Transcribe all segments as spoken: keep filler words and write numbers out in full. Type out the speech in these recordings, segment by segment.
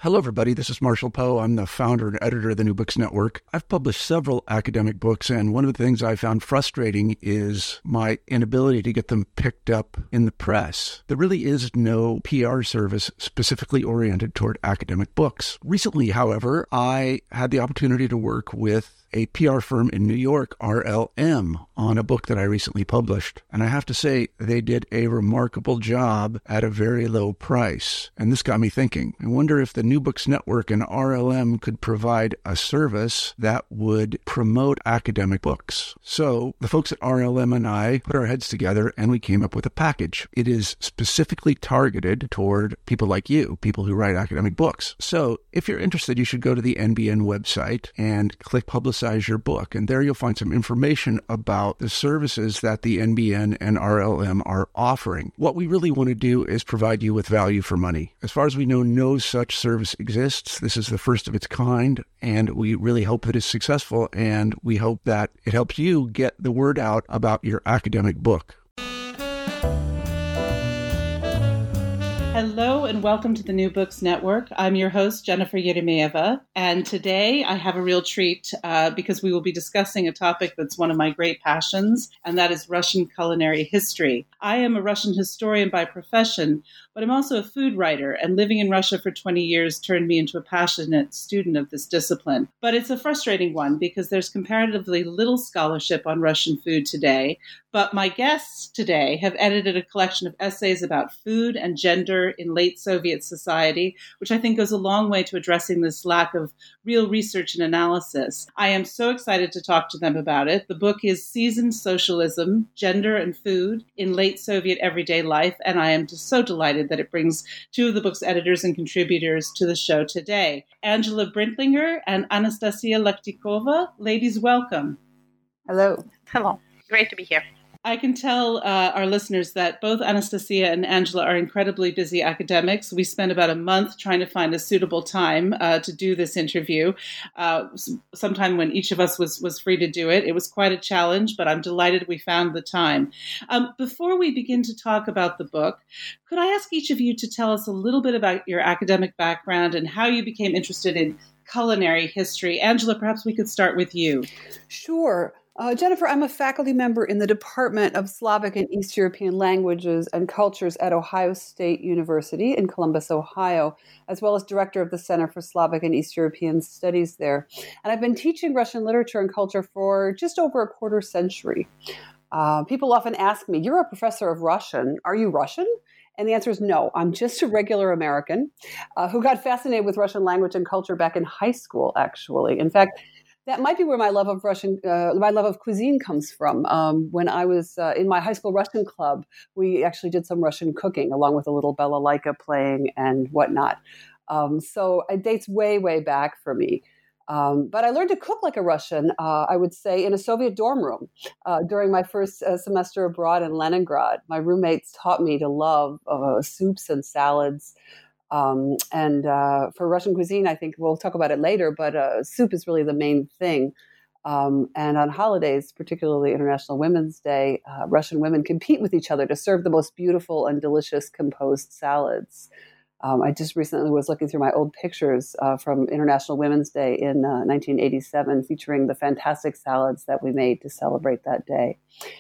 Hello, everybody. This is Marshall Poe. I'm the founder and editor of the New Books Network. I've published several academic books, and one of the things I found frustrating is my inability to get them picked up in the press. There really is no P R service specifically oriented toward academic books. Recently, however, I had the opportunity to work with a P R firm in New York, R L M, on a book that I recently published. And I have to say, they did a remarkable job at a very low price. And this got me thinking. I wonder if the New Books Network and R L M could provide a service that would promote academic books. So the folks at R L M and I put our heads together and we came up with a package. It is specifically targeted toward people like you, people who write academic books. So if you're interested, you should go to the N B N website and click Publicize your book. And there you'll find some information about the services that the N B N and R L M are offering. What we really want to do is provide you with value for money. As far as we know, no such service exists. This is the first of its kind, and we really hope that it's successful, and we hope that it helps you get the word out about your academic book. Hello and welcome to the New Books Network. I'm your host, Jennifer Yeremeyeva, and today I have a real treat uh, because we will be discussing a topic that's one of my great passions, and that is Russian culinary history. I am a Russian historian by profession, but I'm also a food writer, and living in Russia for twenty years turned me into a passionate student of this discipline. But it's a frustrating one because there's comparatively little scholarship on Russian food today, but my guests today have edited a collection of essays about food and gender in late Soviet society, which I think goes a long way to addressing this lack of real research and analysis. I am so excited to talk to them about it. The book is Seasoned Socialism, Gender and Food in Late Soviet Everyday Life, and I am just so delighted that it brings two of the book's editors and contributors to the show today. Angela Brintlinger and Anastasia Lektikova. Ladies, welcome. Hello. Hello. Great to be here. I can tell uh, our listeners that both Anastasia and Angela are incredibly busy academics. We spent about a month trying to find a suitable time uh, to do this interview, uh, sometime when each of us was, was free to do it. It was quite a challenge, but I'm delighted we found the time. Um, before we begin to talk about the book, could I ask each of you to tell us a little bit about your academic background and how you became interested in culinary history? Angela, perhaps we could start with you. Sure. Uh, Jennifer, I'm a faculty member in the Department of Slavic and East European Languages and Cultures at Ohio State University in Columbus, Ohio, as well as director of the Center for Slavic and East European Studies there. And I've been teaching Russian literature and culture for just over a quarter century. Uh, people often ask me, you're a professor of Russian. Are you Russian? And the answer is no. I'm just a regular American uh, who got fascinated with Russian language and culture back in high school, actually. In fact, that might be where my love of Russian, uh, my love of cuisine comes from. Um, when I was uh, in my high school Russian club, we actually did some Russian cooking along with a little balalaika playing and whatnot. Um, so it dates way, way back for me. Um, but I learned to cook like a Russian, uh, I would say, in a Soviet dorm room uh, during my first uh, semester abroad in Leningrad. My roommates taught me to love uh, soups and salads. Um, and uh, for Russian cuisine, I think we'll talk about it later, but uh, soup is really the main thing. Um, and on holidays, particularly International Women's Day, uh, Russian women compete with each other to serve the most beautiful and delicious composed salads. Um, I just recently was looking through my old pictures uh, from International Women's Day in uh, nineteen eighty-seven, featuring the fantastic salads that we made to celebrate that day.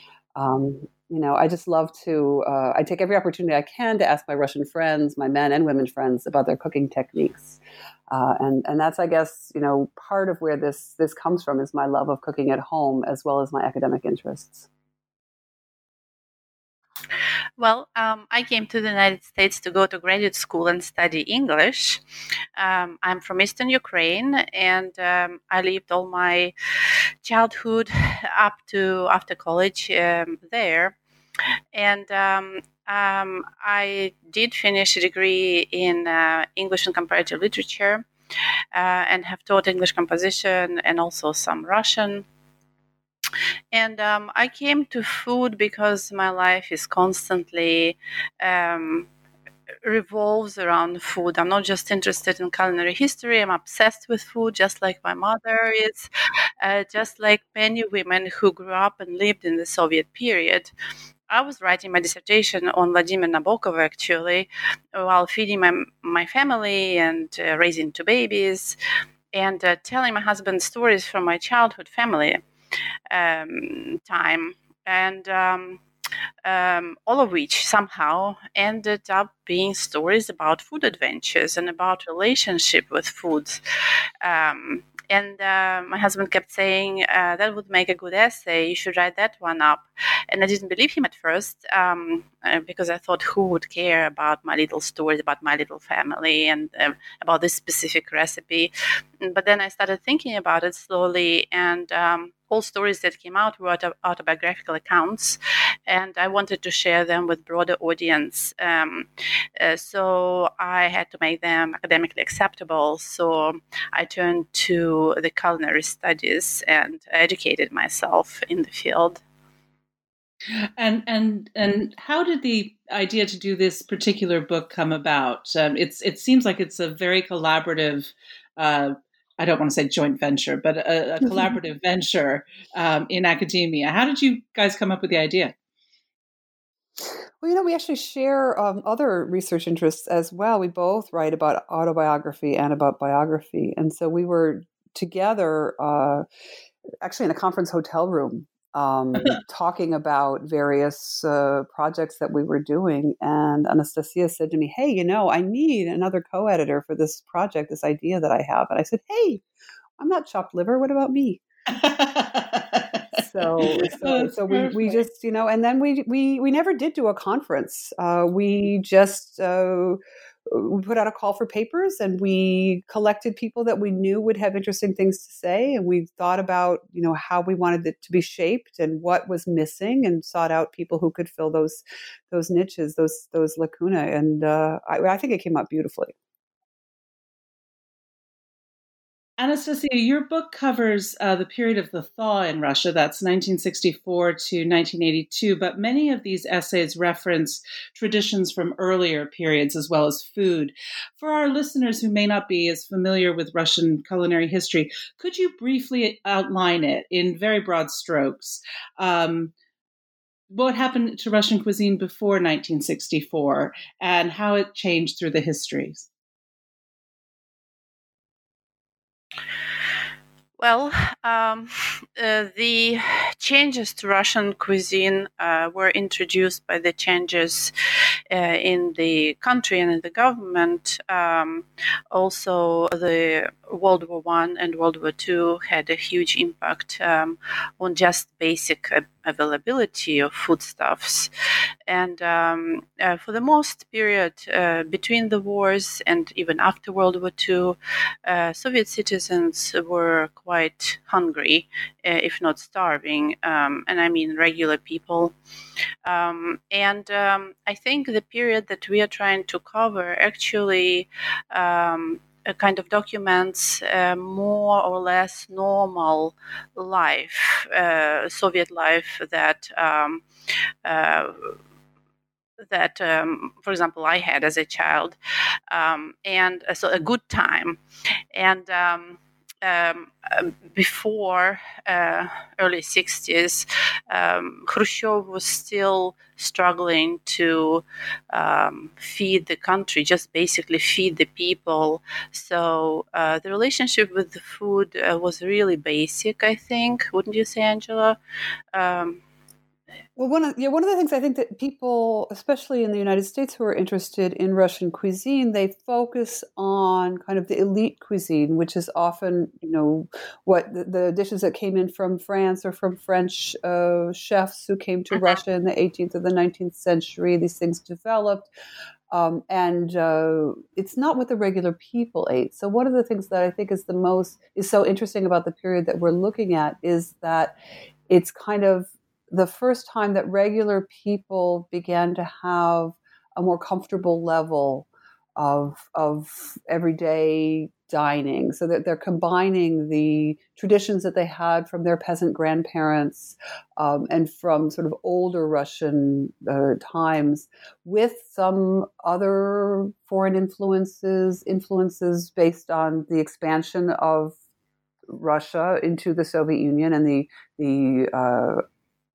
Um, You know, I just love to, uh, I take every opportunity I can to ask my Russian friends, my men and women friends about their cooking techniques. Uh, and, and that's, I guess, you know, part of where this, this comes from is my love of cooking at home as well as my academic interests. Well, um, I came to the United States to go to graduate school and study English. Um, I'm from Eastern Ukraine, and um, I lived all my childhood up to after college um, there. And um, um, I did finish a degree in uh, English and comparative literature uh, and have taught English composition and also some Russian. And um, I came to food because my life is constantly um, revolves around food. I'm not just interested in culinary history. I'm obsessed with food, just like my mother is, uh, just like many women who grew up and lived in the Soviet period. I was writing my dissertation on Vladimir Nabokov, actually, while feeding my, my family and uh, raising two babies and uh, telling my husband stories from my childhood family um, time. And um, um, all of which somehow ended up being stories about food adventures and about relationship with food. Um, and uh, my husband kept saying, uh, that would make a good essay. You should write that one up. And I didn't believe him at first um, uh, because I thought, who would care about my little stories, about my little family and uh, about this specific recipe? But then I started thinking about it slowly, and um, all stories that came out were auto- autobiographical accounts, and I wanted to share them with broader audience. Um, uh, so I had to make them academically acceptable. So I turned to the culinary studies and educated myself in the field. And and and how did the idea to do this particular book come about? Um, it's it seems like it's a very collaborative. Uh, I don't want to say joint venture, but a, a collaborative venture um, in academia. How did you guys come up with the idea? Well, you know, we actually share um, other research interests as well. We both write about autobiography and about biography. And so we were together uh, actually in a conference hotel room um, talking about various uh, projects that we were doing. And Anastasia said to me, hey, you know, I need another co-editor for this project, this idea that I have. And I said, hey, I'm not chopped liver. What about me? So, so, so we, we just, you know, and then we, we, we never did do a conference. Uh, we just, uh, we put out a call for papers and we collected people that we knew would have interesting things to say. And we thought about, you know, how we wanted it to be shaped and what was missing, and sought out people who could fill those, those niches, those, those lacunae. And, uh, I, I think it came out beautifully. Anastasia, your book covers uh, the period of the thaw in Russia. That's nineteen sixty-four to nineteen eighty-two. But many of these essays reference traditions from earlier periods as well as food. For our listeners who may not be as familiar with Russian culinary history, could you briefly outline it in very broad strokes? Um, what happened to Russian cuisine before nineteen sixty-four and how it changed through the histories? Well, um, uh, the changes to Russian cuisine uh, were introduced by the changes uh, in the country and in the government. Um, also, the World War One and World War Two had a huge impact um, on just basic availability of foodstuffs. And um, uh, for the most period uh, between the wars and even after World War Two, uh, Soviet citizens were quite hungry, uh, if not starving, um, and I mean regular people. Um, and um, I think the period that we are trying to cover actually um, kind of documents uh, more or less normal life, uh, Soviet life that um, uh, that, um, for example, I had as a child, um, and uh, so a good time. And um, um, before uh, early sixties, um, Khrushchev was still struggling to um, feed the country, just basically feed the people. So uh, the relationship with the food uh, was really basic, I think. Wouldn't you say, Angela? Um, Well, one of yeah, one of the things I think that people, especially in the United States, who are interested in Russian cuisine, they focus on kind of the elite cuisine, which is often, you know, what the, the dishes that came in from France or from French uh, chefs who came to Russia in the eighteenth or the nineteenth century. These things developed. Um, and uh, it's not what the regular people ate. So one of the things that I think is the most is so interesting about the period that we're looking at is that it's kind of the first time that regular people began to have a more comfortable level of of everyday dining, so that they're combining the traditions that they had from their peasant grandparents um, and from sort of older Russian uh, times with some other foreign influences, influences based on the expansion of Russia into the Soviet Union and the the uh,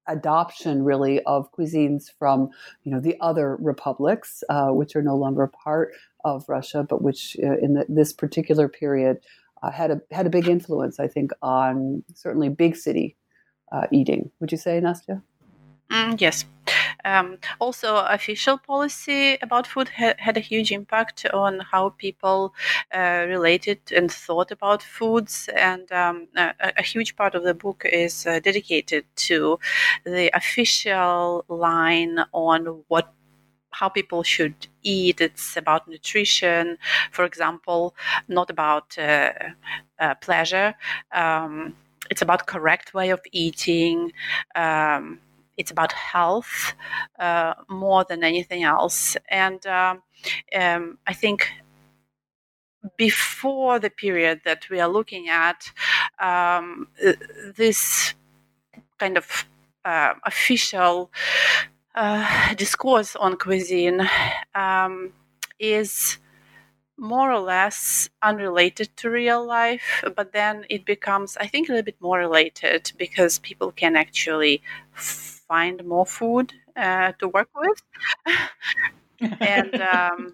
adoption, really, of cuisines from, you know, the other republics, uh, which are no longer part of Russia, but which uh, in the, this particular period uh, had a had a big influence, I think, on certainly big city uh, eating. Would you say, Nastya? Mm, yes. Um, also, official policy about food ha- had a huge impact on how people uh, related and thought about foods. And um, a, a huge part of the book is uh, dedicated to the official line on what how people should eat. It's about nutrition, for example, not about uh, uh, pleasure. Um, it's about correct way of eating. Um, it's about health uh, more than anything else. And um, um, I think before the period that we are looking at, um, this kind of uh, official uh, discourse on cuisine um, is more or less unrelated to real life, but then it becomes, I think, a little bit more related because people can actually find more food uh, to work with. and um,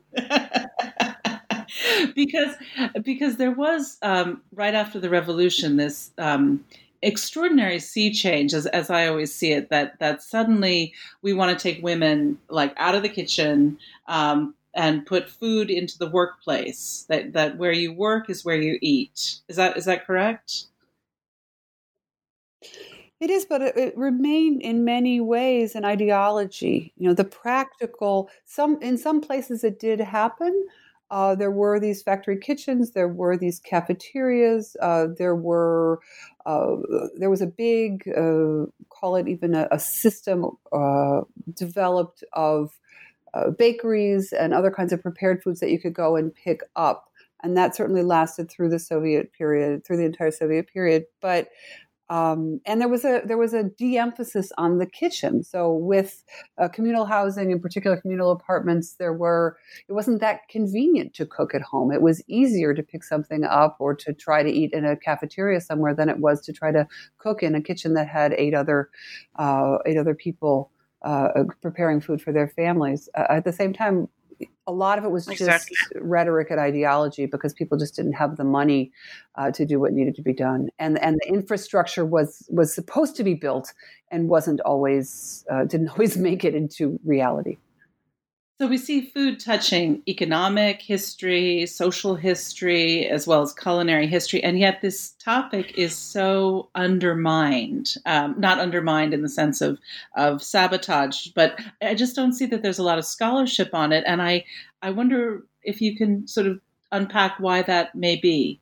because because there was um, right after the revolution this um, extraordinary sea change, as as I always see it, that that suddenly we want to take women like out of the kitchen um, and put food into the workplace. That that where you work is where you eat. Is that is that correct? It is, but it, it remained in many ways an ideology. You know, the practical. Some in some places it did happen. Uh, there were these factory kitchens. There were these cafeterias. Uh, there were uh, there was a big, uh, call it even a, a system uh, developed of uh, bakeries and other kinds of prepared foods that you could go and pick up, and that certainly lasted through the Soviet period, through the entire Soviet period. But Um, and there was a there was a de-emphasis on the kitchen. So with uh, communal housing, in particular communal apartments, there were it wasn't that convenient to cook at home. It was easier to pick something up or to try to eat in a cafeteria somewhere than it was to try to cook in a kitchen that had eight other uh, eight other people uh, preparing food for their families. Uh, at the same time, a lot of it was exactly. just rhetoric and ideology because people just didn't have the money uh, to do what needed to be done, and and the infrastructure was was supposed to be built and wasn't always uh, didn't always make it into reality. So we see food touching economic history, social history, as well as culinary history, and yet this topic is so undermined. Um, not undermined in the sense of of sabotage, but I just don't see that there's a lot of scholarship on it, and I I wonder if you can sort of unpack why that may be.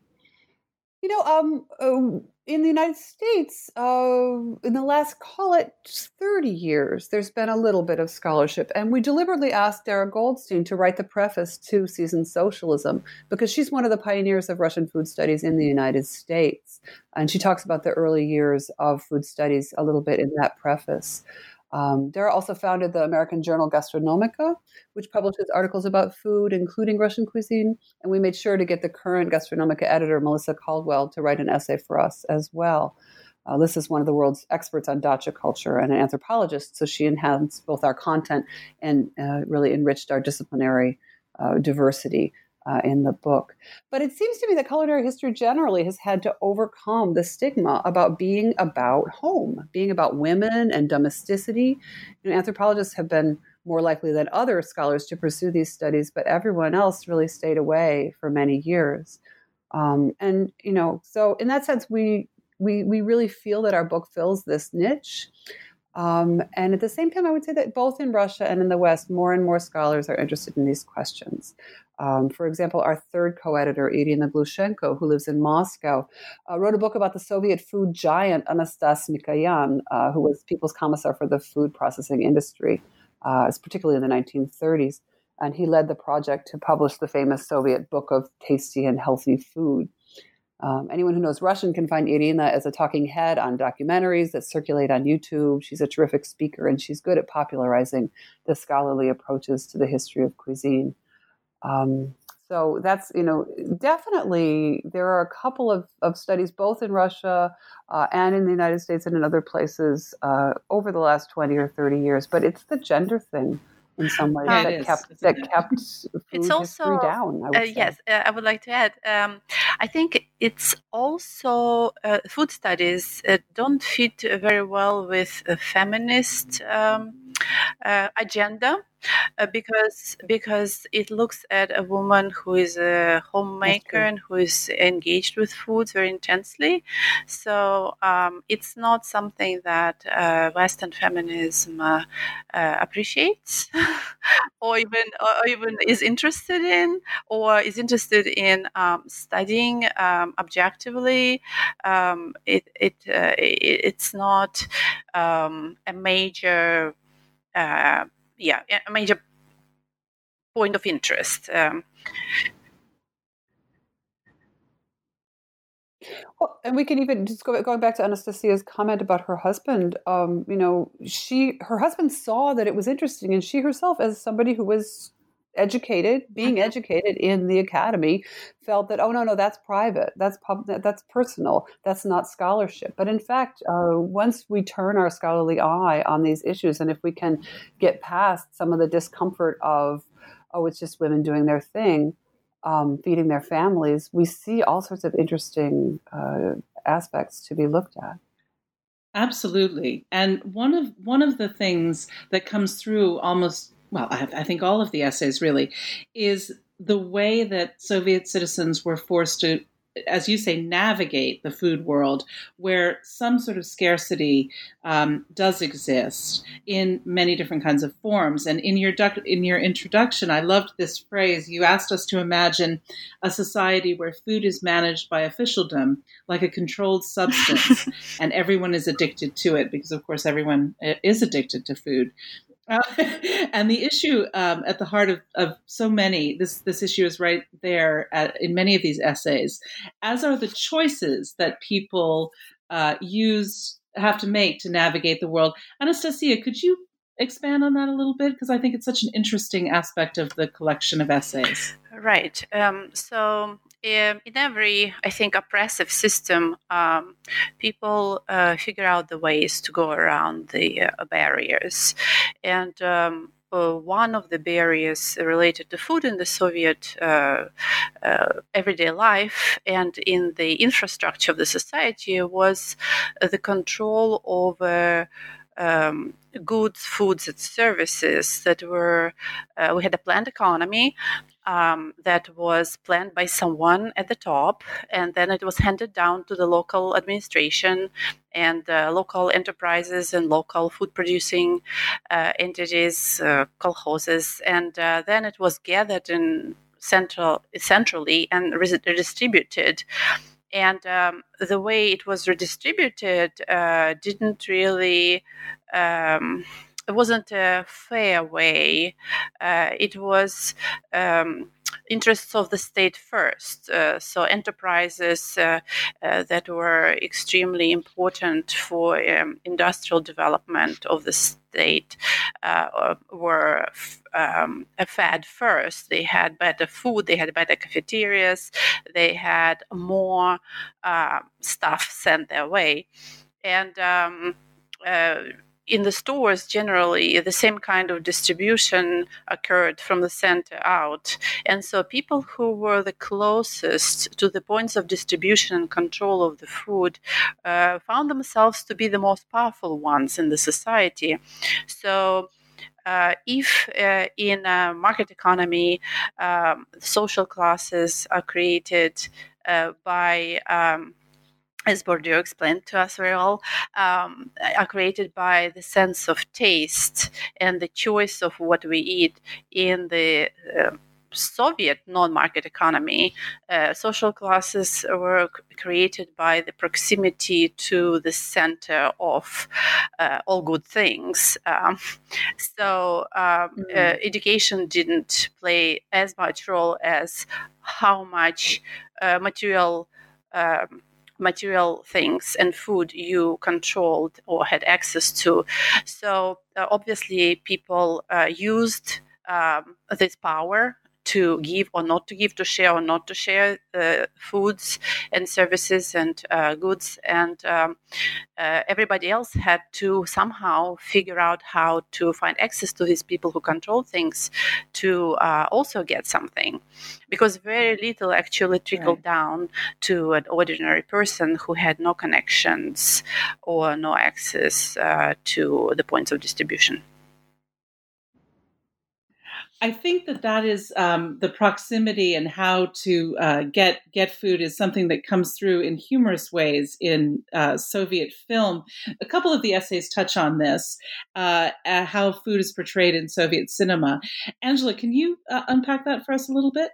You know, um, uh, in the United States, uh, in the last, call it thirty years, there's been a little bit of scholarship. And we deliberately asked Dara Goldstein to write the preface to Seasoned Socialism because she's one of the pioneers of Russian food studies in the United States. And she talks about the early years of food studies a little bit in that preface. Um, Dara also founded the American journal Gastronomica, which publishes articles about food, including Russian cuisine. And we made sure to get the current Gastronomica editor, Melissa Caldwell, to write an essay for us as well. Uh, Liz is one of the world's experts on dacha culture and an anthropologist, so she enhanced both our content and uh, really enriched our disciplinary uh, diversity Uh, in the book. But it seems to me that culinary history generally has had to overcome the stigma about being about home, being about women and domesticity. You know, anthropologists have been more likely than other scholars to pursue these studies, but everyone else really stayed away for many years. Um, and, you know, so in that sense, we, we, we really feel that our book fills this niche. Um, and at the same time, I would say that both in Russia and in the West, more and more scholars are interested in these questions. Um, for example, our third co-editor, Irina Glushenko, who lives in Moscow, uh, wrote a book about the Soviet food giant Anastas Mikoyan, uh, who was People's Commissar for the food processing industry, uh, particularly in the nineteen thirties. And he led the project to publish the famous Soviet Book of Tasty and Healthy Food. Um, anyone who knows Russian can find Irina as a talking head on documentaries that circulate on YouTube. She's a terrific speaker, and she's good at popularizing the scholarly approaches to the history of cuisine. Um, So that's, you know, definitely there are a couple of, of studies both in Russia uh, and in the United States and in other places uh, over the last twenty or thirty years. But it's the gender thing in some ways Um, that kept that kept food it's also history down, I would uh, say. yes, uh, I would like to add. Um, I think it's also uh, food studies uh, don't fit very well with a feminist um, uh, agenda. Uh, because because it looks at a woman who is a homemaker and who is engaged with foods very intensely. So um, it's not something that uh, Western feminism uh, uh, appreciates, or even or even is interested in, or is interested in um, studying um, objectively. Um, it it, uh, it it's not um, a major. Uh, yeah, a major point of interest. Um, Well, and we can even just go going back to Anastasia's comment about her husband. Um, you know, she her husband saw that it was interesting, and she herself, as somebody who was educated, being mm-hmm. educated in the academy, felt that, oh no, no, that's private, that's pub, that's personal, that's not scholarship. But in fact, uh, once we turn our scholarly eye on these issues, and if we can get past some of the discomfort of, oh, it's just women doing their thing. Um, feeding their families, we see all sorts of interesting uh, aspects to be looked at. Absolutely. And one of one of the things that comes through almost, well, I, I think all of the essays really, is the way that Soviet citizens were forced to, as you say, navigate the food world, where some sort of scarcity um, does exist in many different kinds of forms. And in your duc- in your introduction, I loved this phrase. You asked us to imagine a society where food is managed by officialdom, like a controlled substance, and everyone is addicted to it, because, of course, everyone is addicted to food. Uh, and the issue um, at the heart of, of so many, this this issue is right there at, in many of these essays, as are the choices that people uh, use, have to make to navigate the world. Anastasia, could you expand on that a little bit? Because I think it's such an interesting aspect of the collection of essays. Right. Um, so in every, I think, oppressive system, um, people uh, figure out the ways to go around the uh, barriers. And um, uh, one of the barriers related to food in the Soviet uh, uh, everyday life and in the infrastructure of the society was uh, the control over um, goods, foods, and services that were, uh, we had a planned economy. Um, that was planned by someone at the top, and then it was handed down to the local administration and uh, local enterprises and local food producing uh, entities, uh, kolkhozes, and uh, then it was gathered in central centrally and redistributed. And um, the way it was redistributed uh, didn't really. Um, It wasn't a fair way. Uh, it was um, interests of the state first. Uh, so enterprises uh, uh, that were extremely important for um, industrial development of the state uh, were um, fed first. They had better food. They had better cafeterias. They had more uh, stuff sent their way. And um, uh, in the stores, generally, the same kind of distribution occurred from the center out. And so people who were the closest to the points of distribution and control of the food uh, found themselves to be the most powerful ones in the society. So Uh, if uh, in a market economy, um, social classes are created uh, by um, as Bourdieu explained to us very well, um, are created by the sense of taste and the choice of what we eat in the uh, Soviet non-market economy. Uh, social classes were c- created by the proximity to the center of uh, all good things. Um, so um, Mm. uh, education didn't play as much role as how much uh, material um, material things and food you controlled or had access to. So uh, obviously people uh, used um, this power to give or not to give, to share or not to share uh, foods and services and uh, goods. And um, uh, everybody else had to somehow figure out how to find access to these people who control things to uh, also get something, because very little actually trickled Right. down to an ordinary person who had no connections or no access uh, to the points of distribution. I think that that is um, the proximity and how to uh, get get food is something that comes through in humorous ways in uh, Soviet film. A couple of the essays touch on this, uh, uh, how food is portrayed in Soviet cinema. Angela, can you uh, unpack that for us a little bit?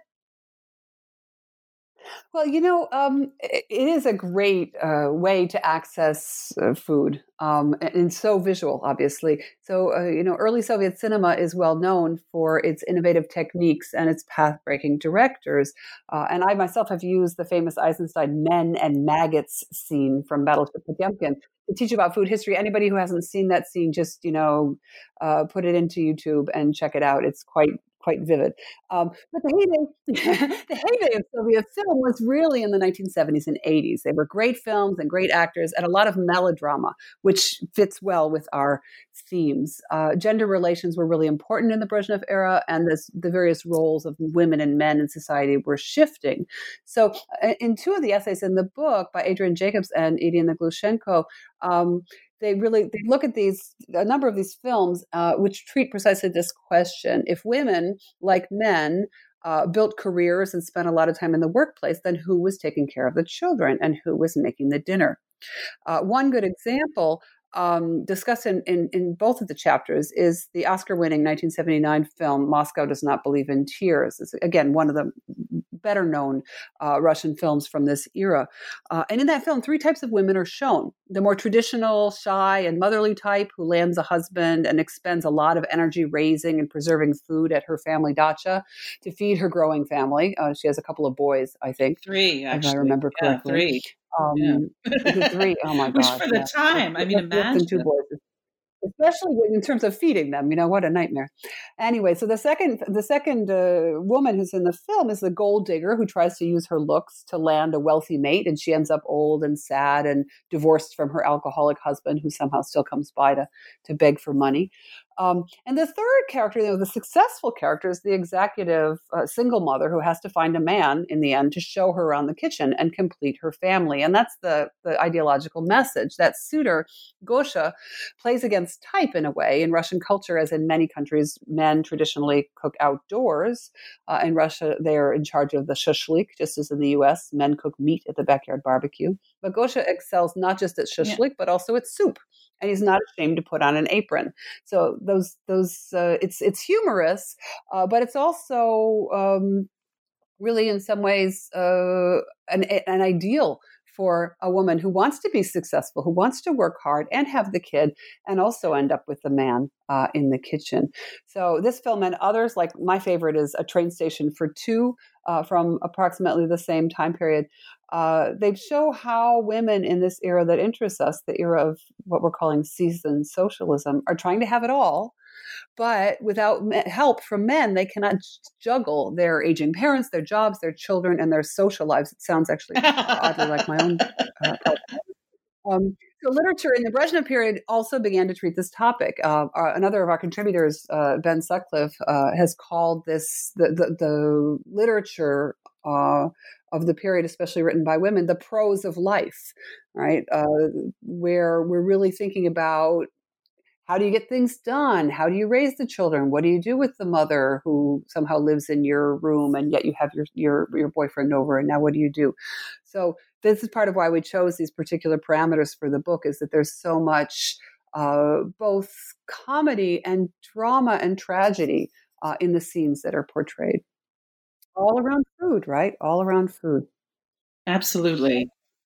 Well, you know, um, it, it is a great uh, way to access uh, food, um, and, and so visual, obviously. So, uh, you know, early Soviet cinema is well known for its innovative techniques and its path-breaking directors. Uh, and I myself have used the famous Eisenstein men and maggots scene from Battleship Potemkin to teach about food history. Anybody who hasn't seen that scene, just, you know, uh, put it into YouTube and check it out. It's quite quite vivid. Um, but the heyday, the heyday of Soviet film was really in the nineteen seventies and eighties. They were great films and great actors and a lot of melodrama, which fits well with our themes. Uh, gender relations were really important in the Brezhnev era, and this, the various roles of women and men in society were shifting. So uh, in two of the essays in the book by Adrian Jacobs and Irina Glushenko, um, they really they look at these a number of these films uh, which treat precisely this question: if women, like men, uh, built careers and spent a lot of time in the workplace, then who was taking care of the children and who was making the dinner? Uh, one good example um, discussed in, in, in both of the chapters is the Oscar-winning nineteen seventy-nine film Moscow Does Not Believe in Tears. It's, again, one of the better-known uh, Russian films from this era. Uh, and in that film, three types of women are shown. The more traditional, shy, and motherly type who lands a husband and expends a lot of energy raising and preserving food at her family dacha to feed her growing family. Uh, she has a couple of boys, I think, Three, if actually. I remember Yeah, correctly. three. Yeah. Um, is it three? Oh my Which gosh! for the Yeah, time, I mean, That's less than two imagine. boys, especially in terms of feeding them. You know what a nightmare. Anyway, so the second the second uh, woman who's in the film is the gold digger who tries to use her looks to land a wealthy mate, and she ends up old and sad and divorced from her alcoholic husband, who somehow still comes by to to beg for money. Um, and the third character, you know, the successful character, is the executive uh, single mother who has to find a man in the end to show her around the kitchen and complete her family. And that's the, the ideological message. That suitor, Gosha, plays against type in a way. In Russian culture, as in many countries, men traditionally cook outdoors. Uh, in Russia, they're in charge of the shashlik, just as in the U S, men cook meat at the backyard barbecue. But Gosha excels not just at shashlik, yeah. but also at soup. And he's not ashamed to put on an apron. So those those uh, it's it's humorous, uh, but it's also um, really in some ways uh, an, an ideal for a woman who wants to be successful, who wants to work hard and have the kid, and also end up with the man uh, in the kitchen. So this film and others, like my favorite is A Train Station for Two uh, from approximately the same time period. Uh, they show how women in this era that interests us, the era of what we're calling seasoned socialism, are trying to have it all. But without help from men, they cannot juggle their aging parents, their jobs, their children, and their social lives. It sounds actually oddly like my own uh, um, so literature in the Brezhnev period also began to treat this topic. Uh, our, another of our contributors, uh, Ben Sutcliffe, uh, has called this the, the, the literature uh, of the period, especially written by women, the prose of life, right? Uh, where we're really thinking about how do you get things done? How do you raise the children? What do you do with the mother who somehow lives in your room and yet you have your your, your boyfriend over, and now what do you do? So this is part of why we chose these particular parameters for the book, is that there's so much uh, both comedy and drama and tragedy uh, in the scenes that are portrayed. All around food, right? All around food. Absolutely.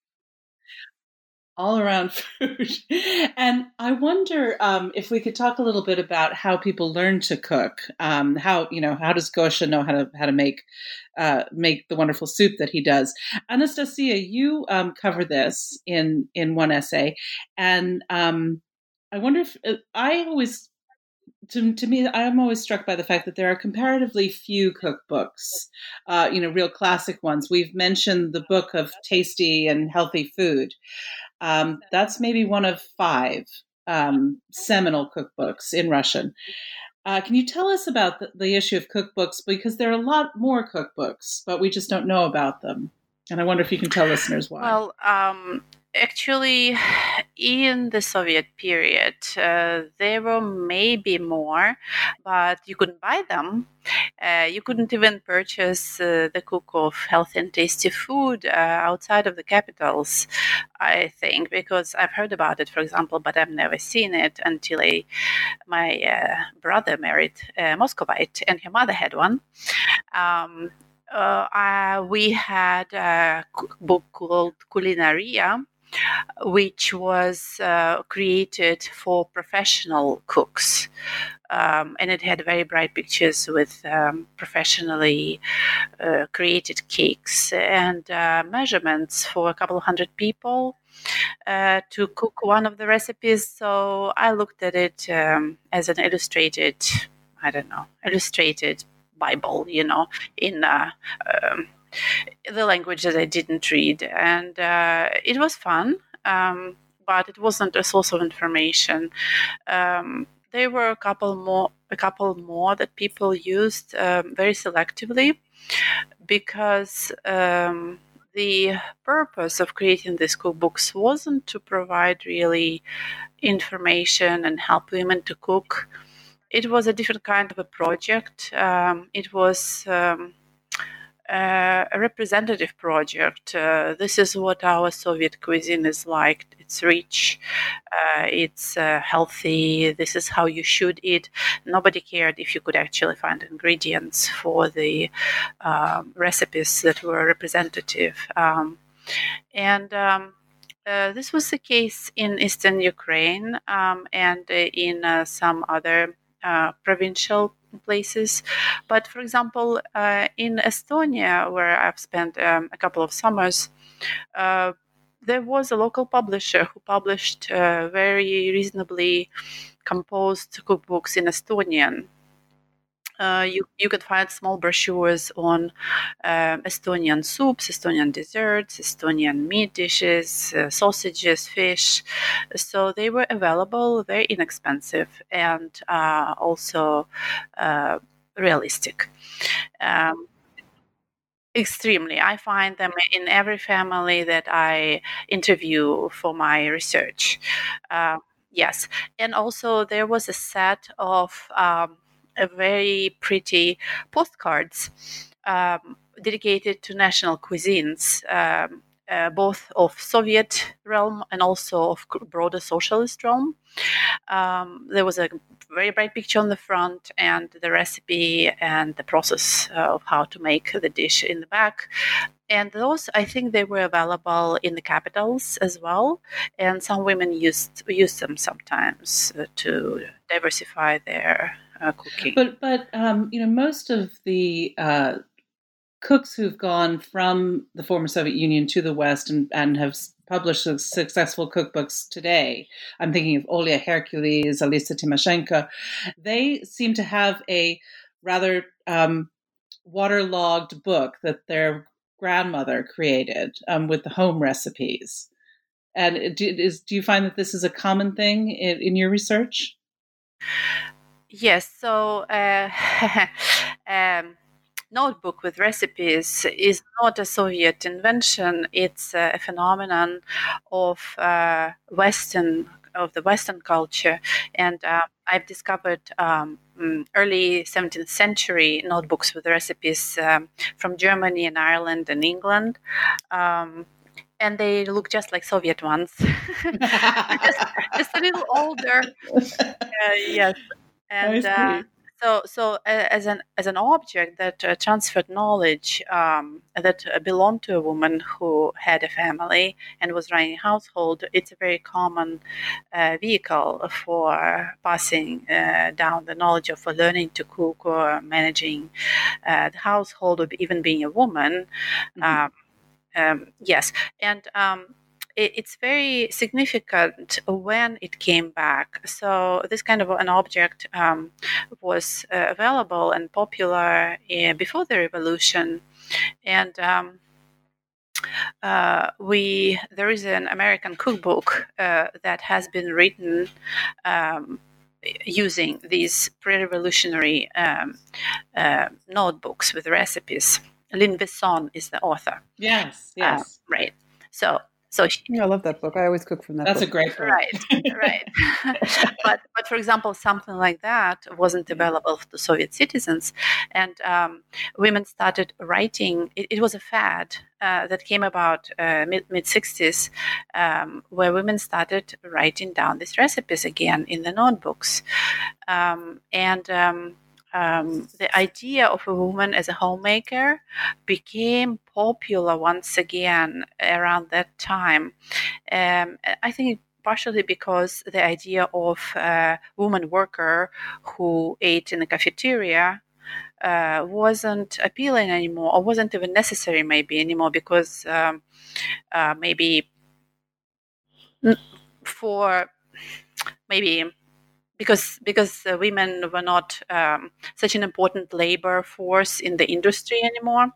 All around food. And I wonder um, if we could talk a little bit about how people learn to cook. Um, how, you know, how does Gosha know how to how to make uh, make the wonderful soup that he does? Anastasia, you um, cover this in in one essay, and um, I wonder if uh, I always to, to me, I'm always struck by the fact that there are comparatively few cookbooks, uh, you know, real classic ones. We've mentioned the Book of Tasty and Healthy Food. Um, that's maybe one of five um, seminal cookbooks in Russian. Uh, can you tell us about the, the issue of cookbooks? Because there are a lot more cookbooks, but we just don't know about them. And I wonder if you can tell listeners why. Well, um, actually, in the Soviet period, uh, there were maybe more, but you couldn't buy them. Uh, you couldn't even purchase uh, the Cook of Healthy and Tasty Food uh, outside of the capitals, I think, because I've heard about it, for example, but I've never seen it until I, my uh, brother married a Muscovite, and her mother had one. Um, uh, uh, we had a book called Culinaria, which was uh, created for professional cooks. Um, and it had very bright pictures with um, professionally uh, created cakes and uh, measurements for a couple of hundred people uh, to cook one of the recipes. So I looked at it um, as an illustrated, I don't know, illustrated Bible, you know, in uh, um, the language that I didn't read. And uh, it was fun, um, but it wasn't a source of information. Um, there were a couple more, a couple more that people used um, very selectively, because um, the purpose of creating these cookbooks wasn't to provide really information and help women to cook. It was a different kind of a project. Um, it was um, uh, a representative project. Uh, this is what our Soviet cuisine is like. It's rich, uh, it's uh, healthy, this is how you should eat. Nobody cared if you could actually find ingredients for the um, recipes that were representative. Um, and um, uh, this was the case in Eastern Ukraine um, and uh, in uh, some other uh, provincial places. But for example, uh, in Estonia, where I've spent um, a couple of summers, uh, there was a local publisher who published uh, very reasonably composed cookbooks in Estonian. Uh, you you could find small brochures on um, Estonian soups, Estonian desserts, Estonian meat dishes, uh, sausages, fish. So they were available, very inexpensive, and uh, also uh, realistic. Um, Extremely. I find them in every family that I interview for my research. Uh, yes. And also, there was a set of um, a very pretty postcards um, dedicated to national cuisines, um, uh, both of Soviet realm and also of broader socialist realm. Um, there was a very bright picture on the front and the recipe and the process of how to make the dish in the back. And those, I think they were available in the capitals as well. And some women used used them sometimes uh, to diversify their uh, cooking. But, but um, you know, most of the uh, cooks who've gone from the former Soviet Union to the West and, and have published successful cookbooks today, I'm thinking of Olya Hercules, Alisa Timoshenko, they seem to have a rather um, waterlogged book that their grandmother created um, with the home recipes. And do, is, do you find that this is a common thing in, in your research? Yes. So, uh, um, notebook with recipes is not a Soviet invention. It's a phenomenon of uh, Western of the Western culture, and uh, I've discovered um, early seventeenth century notebooks with recipes um, from Germany and Ireland and England. Um, and they look just like Soviet ones, just, just a little older. Uh, yes, and uh, so so uh, as an as an object that uh, transferred knowledge um, that uh, belonged to a woman who had a family and was running a household, it's a very common uh, vehicle for passing uh, down the knowledge of learning to cook or managing uh, the household, or even being a woman. Mm-hmm. Um, um, yes, and. Um, it, it's very significant when it came back. So this kind of an object um, was uh, available and popular uh, before the revolution, and um, uh, we there is an American cookbook uh, that has been written um, using these pre-revolutionary um, uh, notebooks with recipes. Lynn Besson is the author. Yes, yes. Uh, right. So, so she, yeah, I love that book. I always cook from that That's book. a great book. Right, right. but, but for example, something like that wasn't available to Soviet citizens, and um, women started writing. It, it was a fad uh, that came about uh, mid mid sixties, um, where women started writing down these recipes again in the notebooks, um, and. Um, Um, the idea of a woman as a homemaker became popular once again around that time. Um, I think partially because the idea of a woman worker who ate in a cafeteria uh, wasn't appealing anymore, or wasn't even necessary maybe anymore, because um, uh, maybe for maybe because because uh, women were not um, such an important labor force in the industry anymore.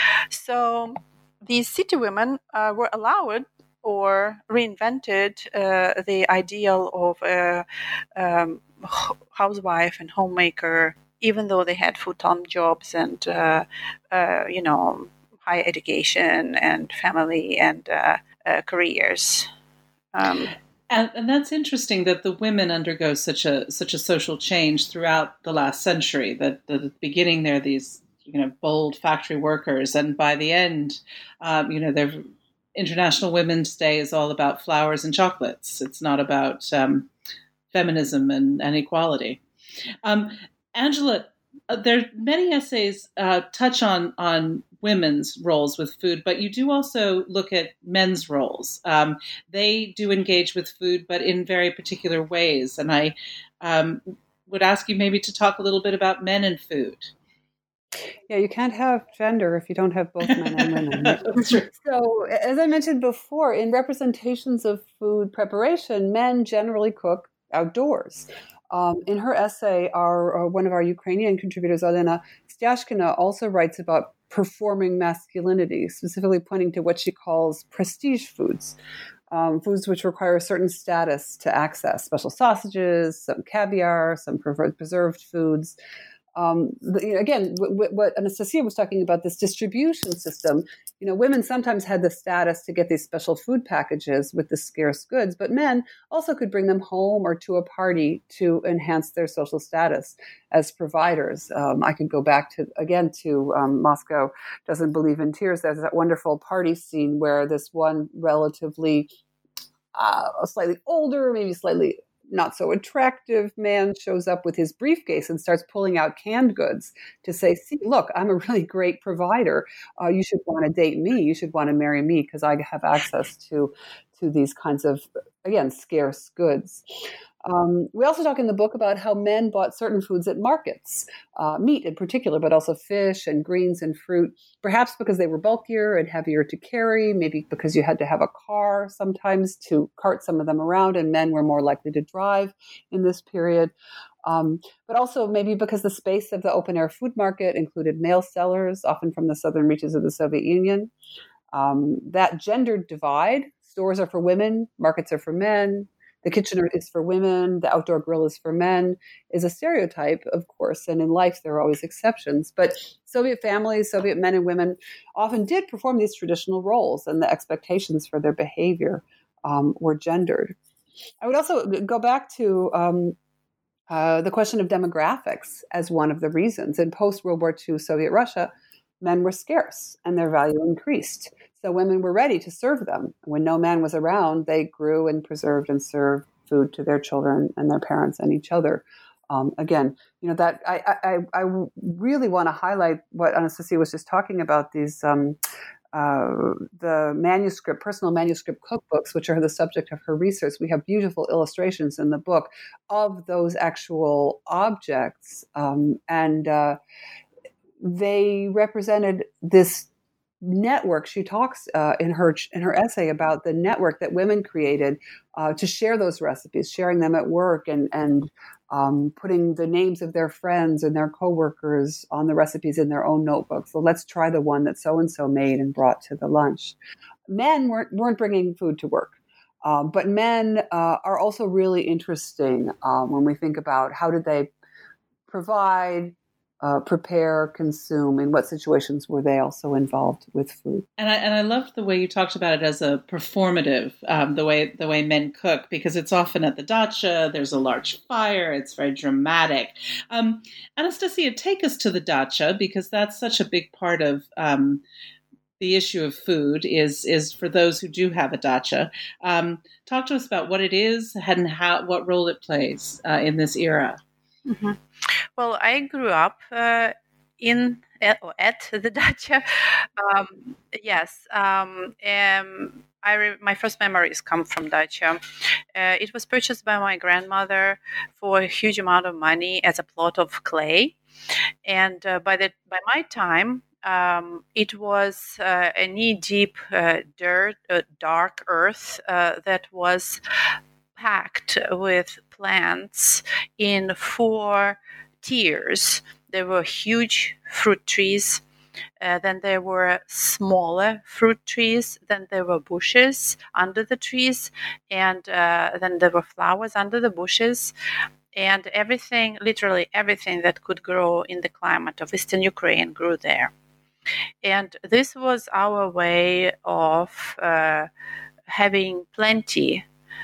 So these city women uh, were allowed or reinvented uh, the ideal of a um, housewife and homemaker, even though they had full-time jobs and uh, uh, you know, high education and family and uh, uh, careers. Um, And, and that's interesting that the women undergo such a such a social change throughout the last century. That, that at the beginning they're these, you know, bold factory workers, and by the end, um, you know, their International Women's Day is all about flowers and chocolates. It's not about um, feminism and, and equality. Um, Angela, uh, there are many essays uh, touch on on women's roles with food, but you do also look at men's roles. Um, they do engage with food, but in very particular ways. And I um, would ask you maybe to talk a little bit about men and food. Yeah, you can't have gender if you don't have both men and women. Right? That's true. So, as I mentioned before, in representations of food preparation, men generally cook outdoors. Um, in her essay, our uh, one of our Ukrainian contributors, Olena Styashkina, also writes about performing masculinity, specifically pointing to what she calls prestige foods, um, foods which require a certain status to access, special sausages, some caviar, some preserved foods. Um, the, again, w- w- what Anastasia was talking about, this distribution system, you know, women sometimes had the status to get these special food packages with the scarce goods, but men also could bring them home or to a party to enhance their social status as providers. Um, I could go back to, again, to um, Moscow Doesn't Believe in Tears. There's that wonderful party scene where this one relatively uh, slightly older, maybe slightly not so attractive man shows up with his briefcase and starts pulling out canned goods to say, see, look, I'm a really great provider. Uh, you should want to date me. You should want to marry me because I have access to, to these kinds of, again, scarce goods. Um, we also talk in the book about how men bought certain foods at markets, uh, meat in particular, but also fish and greens and fruit, perhaps because they were bulkier and heavier to carry, maybe because you had to have a car sometimes to cart some of them around, and men were more likely to drive in this period. Um, but also maybe because the space of the open-air food market included male sellers, often from the southern reaches of the Soviet Union. Um, that gendered divide, stores are for women, markets are for men, the kitchen is for women, the outdoor grill is for men, is a stereotype, of course, and in life there are always exceptions. But Soviet families, Soviet men and women often did perform these traditional roles, and the expectations for their behavior um, were gendered. I would also go back to um, uh, the question of demographics as one of the reasons. In post-World War Two Soviet Russia, men were scarce and their value increased. So women were ready to serve them. When no man was around, they grew and preserved and served food to their children and their parents and each other. Um, again, you know, that I, I, I really want to highlight what Anastasia was just talking about, these um, uh, the manuscript, personal manuscript cookbooks, which are the subject of her research. We have beautiful illustrations in the book of those actual objects. Um, and uh, they represented this network. She talks uh, in her in her essay about the network that women created uh, to share those recipes, sharing them at work, and and um, putting the names of their friends and their coworkers on the recipes in their own notebooks. So let's try the one that so and so made and brought to the lunch. Men weren't weren't bringing food to work. Um, but men uh, are also really interesting um, when we think about how did they provide, uh, prepare, consume, in what situations were they also involved with food. And I and I loved the way you talked about it as a performative, um, the way the way men cook, because it's often at the dacha. There's a large fire. It's very dramatic. Um, Anastasia, take us to the dacha, because that's such a big part of Um, the issue of food is is for those who do have a dacha. Um, talk to us about what it is and how what role it plays uh, in this era. Mm-hmm. Well, I grew up uh, in at, at the dacha. Um, yes, um, um, I re- my first memories come from dacha. Uh, it was purchased by my grandmother for a huge amount of money as a plot of clay, and uh, by the by my time. Um, it was uh, a knee-deep uh, dirt, uh, dark earth uh, that was packed with plants in four tiers. There were huge fruit trees, uh, then there were smaller fruit trees, then there were bushes under the trees, and uh, then there were flowers under the bushes. And everything, literally everything that could grow in the climate of Eastern Ukraine grew there. And this was our way of uh, having plenty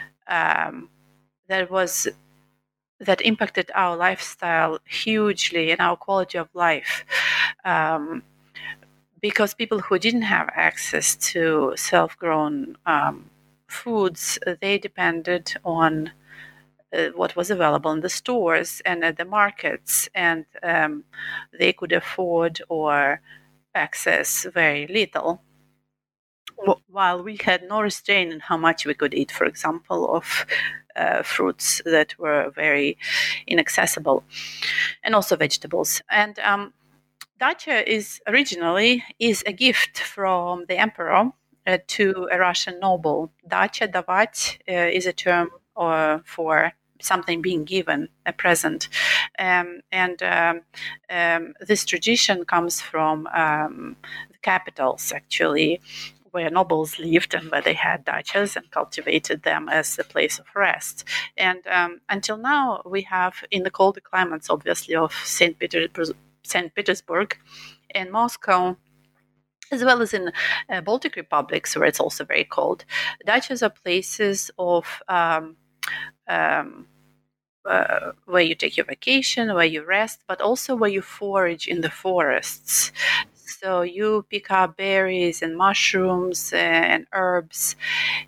um, that was that impacted our lifestyle hugely and our quality of life. Um, because people who didn't have access to self-grown um, foods, they depended on uh, what was available in the stores and at the markets, and um, they could afford or access very little, while we had no restraint in how much we could eat, for example, of uh, fruits that were very inaccessible, and also vegetables. And um, dacha is originally is a gift from the emperor uh, to a Russian noble. Dacha, davat, uh, is a term uh, for something being given, a present. Um, and um, um, this tradition comes from um, the capitals, actually, where nobles lived and where they had dachas and cultivated them as a place of rest. And um, until now, we have, in the colder climates, obviously, of Saint Petersburg, Saint Petersburg and Moscow, as well as in uh, Baltic republics, where it's also very cold, dachas are places of um, um, uh, where you take your vacation, where you rest, but also where you forage in the forests. So you pick up berries and mushrooms and herbs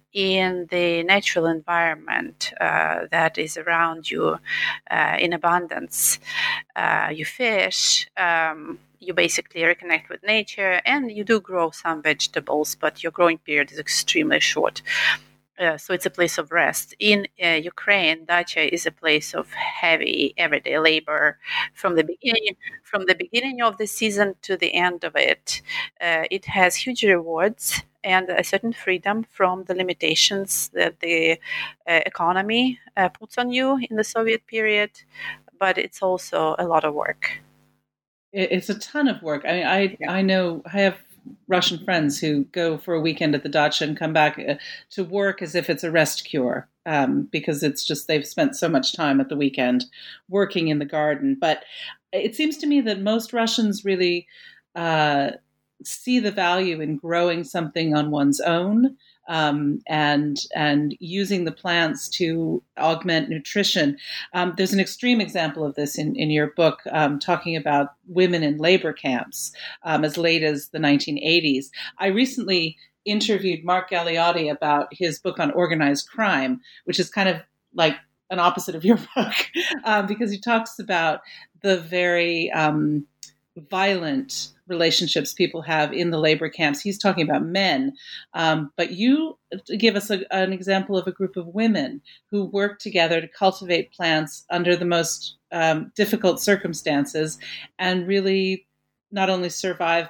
in the natural environment uh, that is around you uh, in abundance. Uh, you fish. Um, you basically reconnect with nature, and you do grow some vegetables, but your growing period is extremely short. Uh, so it's a place of rest. In uh, Ukraine, dacha is a place of heavy everyday labor from the beginning, from the beginning of the season to the end of it. Uh, it has huge rewards and a certain freedom from the limitations that the uh, economy uh, puts on you in the Soviet period, but it's also a lot of work. It's a ton of work. I mean, I Yeah. I know I have Russian friends who go for a weekend at the dacha and come back uh, to work as if it's a rest cure, um, because it's just they've spent so much time at the weekend working in the garden. But it seems to me that most Russians really uh, see the value in growing something on one's own, um, and and using the plants to augment nutrition. Um, there's an extreme example of this in, in your book, um, talking about women in labor camps um, as late as the nineteen eighties. I recently interviewed Mark Galeotti about his book on organized crime, which is kind of like an opposite of your book, um, because he talks about the very um, violent relationships people have in the labor camps. He's talking about men, um, but you give us a, an example of a group of women who work together to cultivate plants under the most um, difficult circumstances and really not only survive, but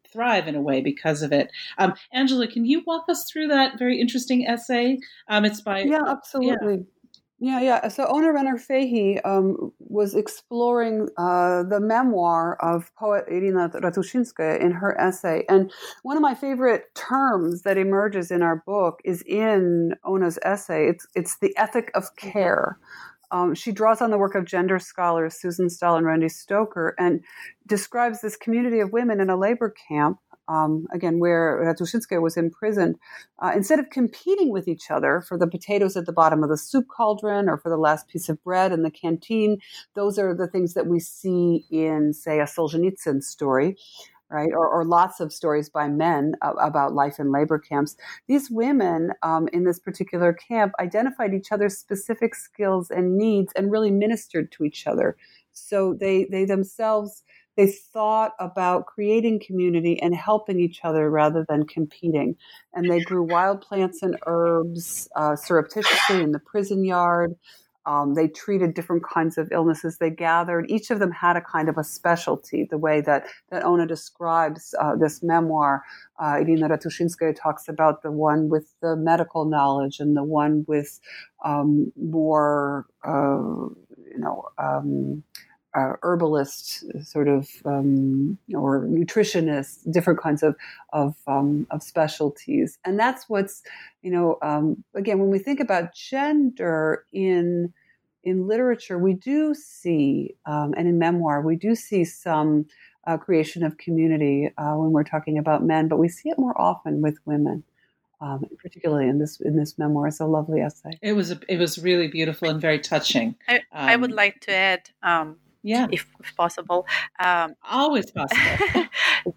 thrive in a way because of it. Um, Angela, can you walk us through that very interesting essay? Um, it's by yeah, absolutely. Yeah. yeah, yeah. So Ona Renner Fahey um, was exploring uh, the memoir of poet Irina Ratushinskaya in her essay. And one of my favorite terms that emerges in our book is in Ona's essay. It's it's the ethic of care. Um, she draws on the work of gender scholars Susan Stahl and Randy Stoker and describes this community of women in a labor camp, um, again, where Ratushinskaya was imprisoned. Uh, instead of competing with each other for the potatoes at the bottom of the soup cauldron or for the last piece of bread in the canteen, those are the things that we see in, say, a Solzhenitsyn story. Right, or, or lots of stories by men uh, about life in labor camps. These women um, in this particular camp identified each other's specific skills and needs and really ministered to each other. So they they themselves, they thought about creating community and helping each other rather than competing. And they grew wild plants and herbs uh, surreptitiously in the prison yard. Um, they treated different kinds of illnesses they gathered. Each of them had a kind of a specialty, the way that, that Ona describes uh, this memoir. Uh, Irina Ratushinskaya talks about the one with the medical knowledge and the one with um, more, uh, you know, um, uh, herbalist sort of, um, or nutritionists, different kinds of of, um, of specialties. And that's what's, you know, um, again, when we think about gender in in literature, we do see, um, and in memoir, we do see some uh, creation of community uh, when we're talking about men, but we see it more often with women. Um, particularly in this in this memoir. It's a lovely essay. It was a, it was really beautiful and very touching. I, um, I would like to add, um, yeah, if, if possible, um, always possible.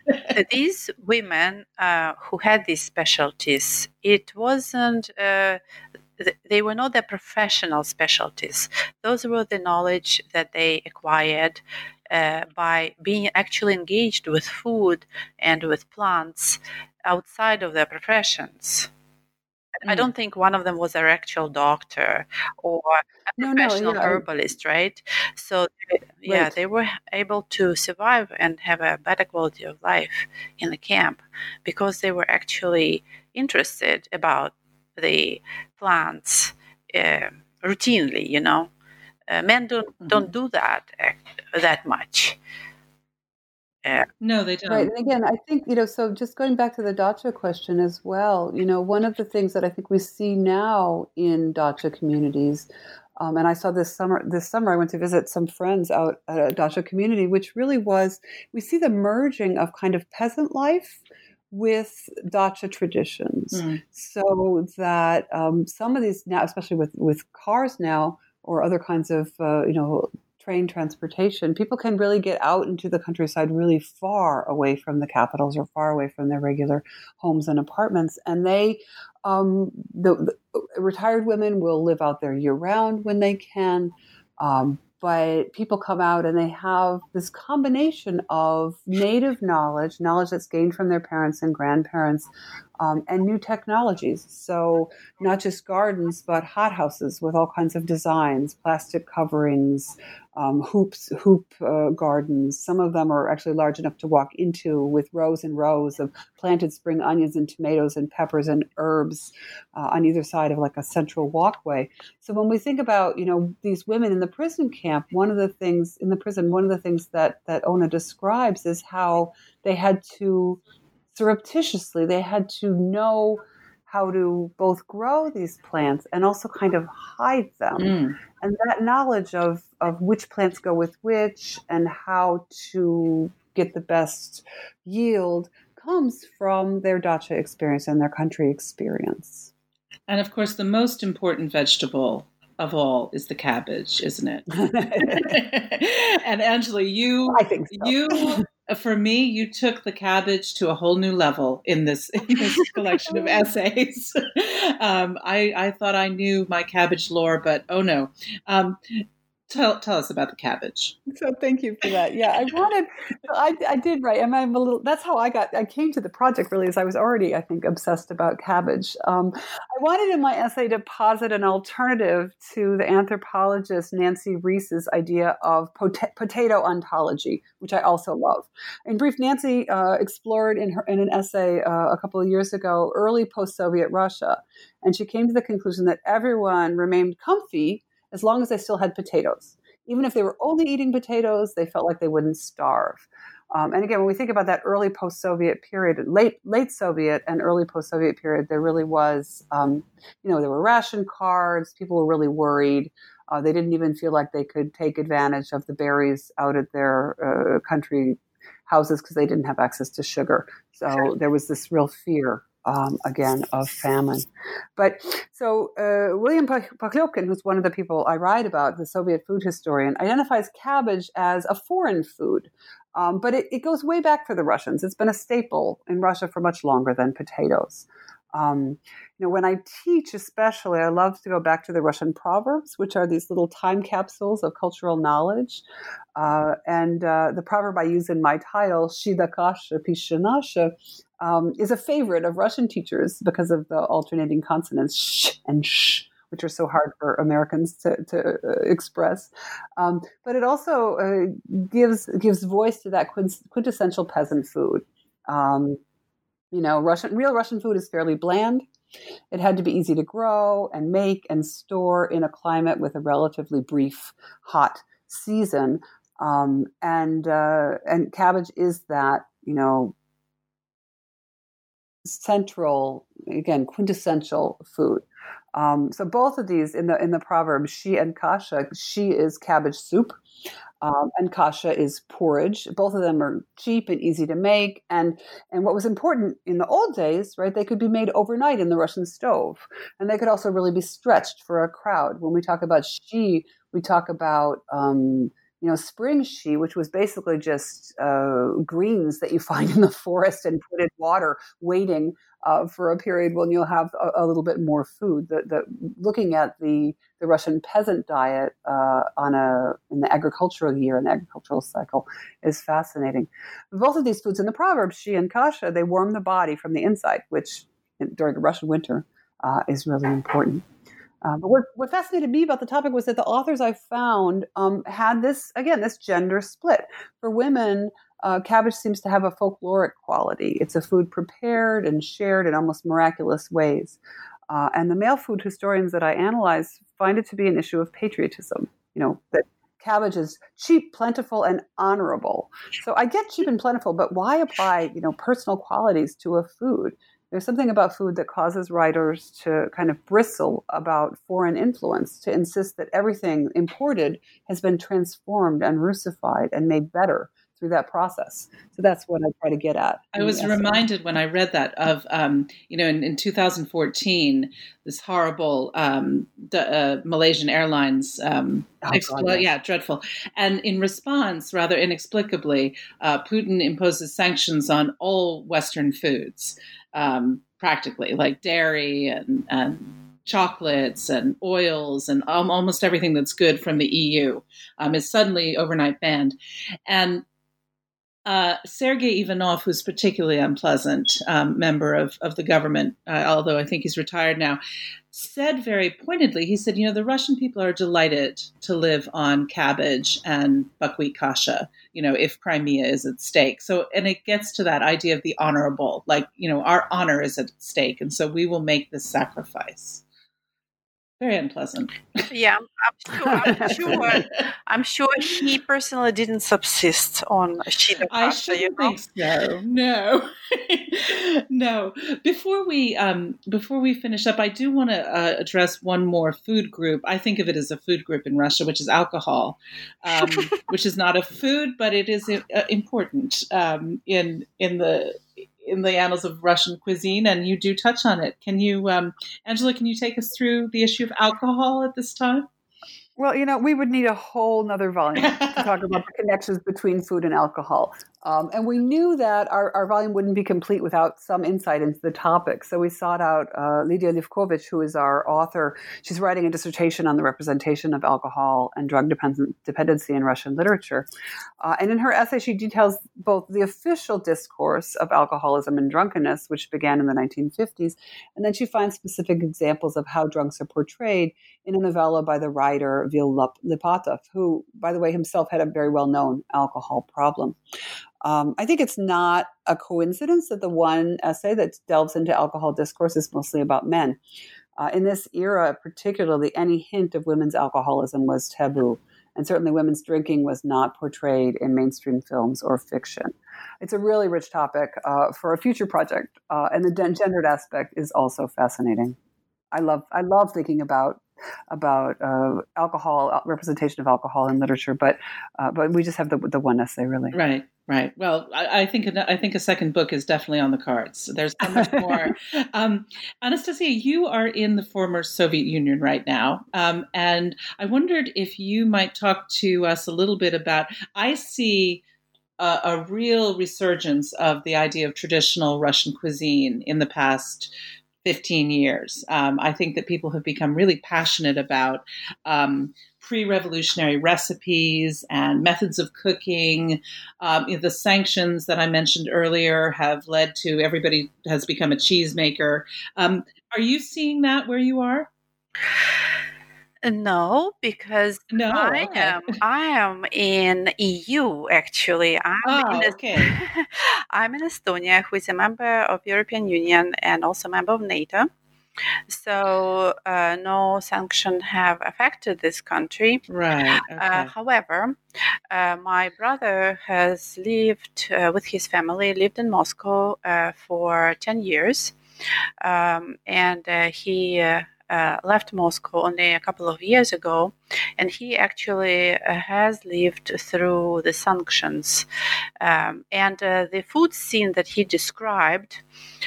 These women uh, who had these specialties, it wasn't. Uh, they were not their professional specialties. Those were the knowledge that they acquired uh, by being actually engaged with food and with plants outside of their professions. Mm. I don't think one of them was an actual doctor or a no, professional no, yeah. herbalist, right? So, yeah, right. They were able to survive and have a better quality of life in the camp because they were actually interested about the plants uh, routinely, you know. Uh, men don't, mm-hmm. don't do that uh, that much. Uh, no, they don't. Right. And again, I think, you know, so just going back to the dacha question as well, you know, one of the things that I think we see now in dacha communities, um, and I saw this summer, this summer I went to visit some friends out at a dacha community, which really was, we see the merging of kind of peasant life with dacha traditions. Mm. So that um, some of these now, especially with, with cars now or other kinds of, uh, you know, train transportation, people can really get out into the countryside really far away from the capitals or far away from their regular homes and apartments. And they, um, the, the retired women will live out there year round when they can. Um, but people come out and they have this combination of native knowledge, knowledge that's gained from their parents and grandparents, um, and new technologies. So not just gardens, but hothouses with all kinds of designs, plastic coverings, um, hoops, hoop uh, gardens. Some of them are actually large enough to walk into, with rows and rows of planted spring onions and tomatoes and peppers and herbs uh, on either side of like a central walkway. So when we think about, you know, these women in the prison camp, one of the things in the prison, one of the things that, that Ona describes is how they had to surreptitiously, they had to know how to both grow these plants and also kind of hide them. Mm. And that knowledge of, of which plants go with which and how to get the best yield comes from their dacha experience and their country experience. And of course, the most important vegetable of all is the cabbage, isn't it? And Angela, you, I think so. you, for me, you took the cabbage to a whole new level in this, in this collection of essays. um, I, I thought I knew my cabbage lore, but oh no. Um, tell tell us about the cabbage. So thank you for that. Yeah, I wanted, I, I did write, and I'm a little, that's how I got, I came to the project really, as I was already, I think, obsessed about cabbage. Um, I wanted in my essay to posit an alternative to the anthropologist Nancy Rees's idea of pot- potato ontology, which I also love. In brief, Nancy uh, explored in her in an essay uh, a couple of years ago, early post-Soviet Russia, and she came to the conclusion that everyone remained comfy as long as they still had potatoes. Even if they were only eating potatoes, they felt like they wouldn't starve. Um, and again, when we think about that early post-Soviet period, late late Soviet and early post-Soviet period, there really was, um, you know, there were ration cards. People were really worried. Uh, they didn't even feel like they could take advantage of the berries out at their uh, country houses because they didn't have access to sugar. So there was this real fear. Um, again, of famine. But so uh, William Pokhlyokin, who's one of the people I write about, the Soviet food historian, identifies cabbage as a foreign food. Um, but it, it goes way back for the Russians. It's been a staple in Russia for much longer than potatoes. Um, you know, when I teach especially, I love to go back to the Russian proverbs, which are these little time capsules of cultural knowledge. Uh, and uh, the proverb I use in my title, Shida kasha, pisha nasha, um, is a favorite of Russian teachers because of the alternating consonants sh and sh, which are so hard for Americans to, to uh, express. Um, but it also uh, gives gives voice to that quintessential peasant food. Um, you know, Russian real Russian food is fairly bland. It had to be easy to grow and make and store in a climate with a relatively brief hot season. Um, and uh, and cabbage is that, you know, central, again, quintessential food. Um, so both of these in the in the proverb, shi and kasha, shi is cabbage soup, um, and kasha is porridge. Both of them are cheap and easy to make. And and what was important in the old days, right? They could be made overnight in the Russian stove, and they could also really be stretched for a crowd. When we talk about shi, we talk about um, you know, spring shi, which was basically just uh, greens that you find in the forest and put in water, waiting uh, for a period when you'll have a, a little bit more food. The, the, looking at the, the Russian peasant diet uh, on a in the agricultural year, an agricultural cycle, is fascinating. Both of these foods in the proverb, shi and kasha, they warm the body from the inside, which during the Russian winter uh, is really important. Uh, but what, what fascinated me about the topic was that the authors I found um, had this, again, this gender split. For women, uh, cabbage seems to have a folkloric quality. It's a food prepared and shared in almost miraculous ways. Uh, and the male food historians that I analyze find it to be an issue of patriotism, you know, that cabbage is cheap, plentiful, and honorable. So I get cheap and plentiful, but why apply, you know, personal qualities to a food? There's something about food that causes writers to kind of bristle about foreign influence, to insist that everything imported has been transformed and Russified and made better through that process. So that's what I try to get at. I was reminded when I read that of, um, you know, in, in two thousand fourteen, this horrible um, the, uh, Malaysian Airlines um, oh, expl- God, yeah, dreadful. And in response, rather inexplicably, uh, Putin imposes sanctions on all Western foods, um, practically, like dairy and, and chocolates and oils and um, almost everything that's good from the E U um, is suddenly overnight banned. And Uh, Sergei Ivanov, who's particularly unpleasant um, member of, of the government, uh, although I think he's retired now, said very pointedly, he said, you know, the Russian people are delighted to live on cabbage and buckwheat kasha, you know, if Crimea is at stake. So, and it gets to that idea of the honorable, like, you know, our honor is at stake. And so we will make this sacrifice. Very unpleasant. Yeah, I'm sure. I'm sure. I'm sure he personally didn't subsist on shida kasha. I shouldn't think so. No, no. Before we um, before we finish up, I do want to uh, address one more food group. I think of it as a food group in Russia, which is alcohol, um, which is not a food, but it is uh, important um, in in the. in the annals of Russian cuisine, and you do touch on it. Can you, um, Angela, can you take us through the issue of alcohol at this time? Well, you know, we would need a whole nother volume to talk about the connections between food and alcohol. Um, and we knew that our, our volume wouldn't be complete without some insight into the topic. So we sought out uh, Lydia Livkovich, who is our author. She's writing a dissertation on the representation of alcohol and drug depend- dependency in Russian literature. Uh, and in her essay, she details both the official discourse of alcoholism and drunkenness, which began in the nineteen fifties, and then she finds specific examples of how drunks are portrayed in a novella by the writer Vil Lipatov, who, by the way, himself had a very well-known alcohol problem. Um, I think it's not a coincidence that the one essay that delves into alcohol discourse is mostly about men. Uh, in this era, particularly, any hint of women's alcoholism was taboo, and certainly women's drinking was not portrayed in mainstream films or fiction. It's a really rich topic uh, for a future project, uh, and the gendered aspect is also fascinating. I love I love thinking about about uh, alcohol representation of alcohol in literature, but uh, but we just have the the one essay really. Right, right. Well, I, I think I think a second book is definitely on the cards. There's so much more. um, Anastasia, you are in the former Soviet Union right now, um, and I wondered if you might talk to us a little bit about. I see. A, a real resurgence of the idea of traditional Russian cuisine in the past fifteen years. Um, I think that people have become really passionate about um, pre-revolutionary recipes and methods of cooking. Um, you know, the sanctions that I mentioned earlier have led to everybody has become a cheesemaker. Um, are you seeing that where you are? No, because no, I okay. am I am in E U actually. I'm oh, in okay. I'm in Estonia, who is a member of European Union and also a member of NATO. So uh, no sanctions have affected this country. Right. Okay. Uh, however, uh, my brother has lived uh, with his family, lived in Moscow uh, for ten years, um, and uh, he. Uh, Uh, left Moscow only a couple of years ago, and he actually uh, has lived through the sanctions. Um, and uh, the food scene that he described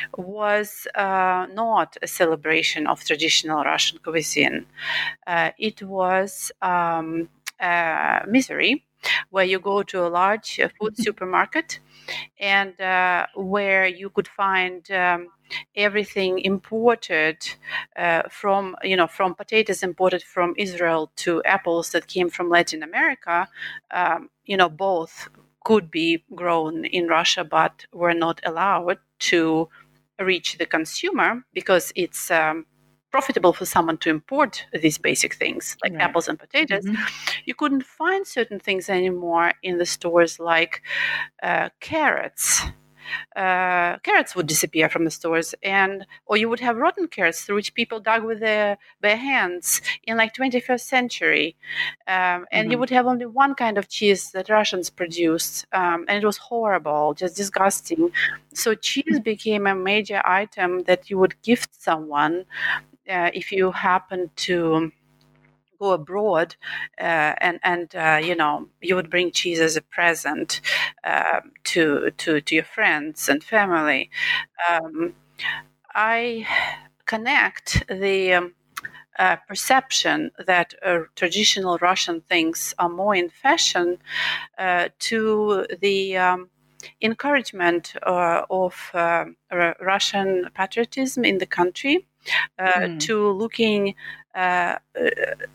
was uh, not a celebration of traditional Russian cuisine. Uh, it was um, uh, misery, where you go to a large uh, food supermarket and uh, where you could find um, everything imported uh, from, you know, from potatoes imported from Israel to apples that came from Latin America, um, you know, both could be grown in Russia, but were not allowed to reach the consumer because it's um, profitable for someone to import these basic things like right. apples and potatoes. Mm-hmm. You couldn't find certain things anymore in the stores, like uh, carrots. Uh, carrots would disappear from the stores, and or you would have rotten carrots through which people dug with their bare hands in like twenty-first century, um, and mm-hmm. you would have only one kind of cheese that Russians produced, um, and it was horrible, just disgusting. So cheese became a major item that you would gift someone uh, if you happen to go abroad, uh, and and uh, you know, you would bring cheese as a present uh, to to to your friends and family. Um, I connect the um, uh, perception that uh, traditional Russian things are more in fashion uh, to the um, encouragement uh, of uh, r- Russian patriotism in the country, uh, mm. to looking uh, uh,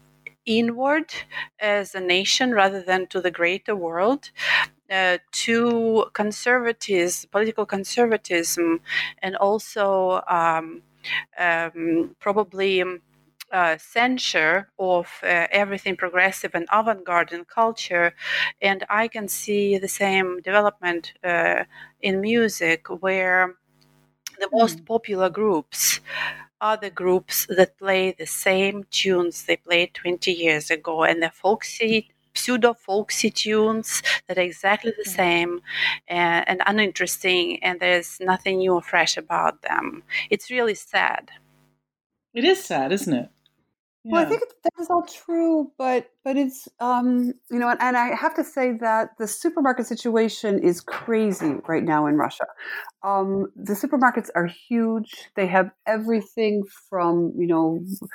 inward as a nation rather than to the greater world, uh, to conservatism, political conservatism, and also um, um, probably uh, censure of uh, everything progressive and avant-garde in culture. And I can see the same development uh, in music, where the most mm. popular groups are the groups that play the same tunes they played twenty years ago, and they're folksy, pseudo-folksy tunes that are exactly the same and, and uninteresting, and there's nothing new or fresh about them. It's really sad. It is sad, isn't it? Yeah. Well, I think that is all true, but but it's um, you know, and, and I have to say that the supermarket situation is crazy right now in Russia. Um, the supermarkets are huge; they have everything from you know